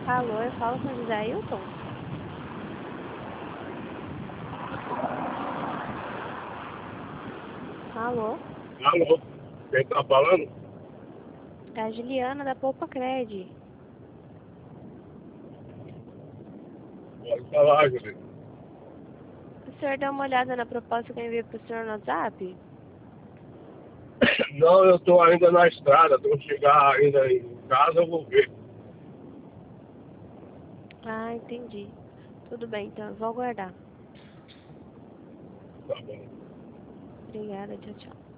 Alô, eu falo com o José Ailton? Alô, Alô? Quem tá falando? é a Juliana da Poupa Cred. Pode falar, Júlio. O senhor deu uma olhada na proposta que eu enviei pro senhor no WhatsApp? Não, eu tô ainda na estrada. Quando chegar ainda em casa, eu vou ver. Ah, entendi. Tudo bem, então, eu vou aguardar. Tá bom. Obrigada, tchau, tchau.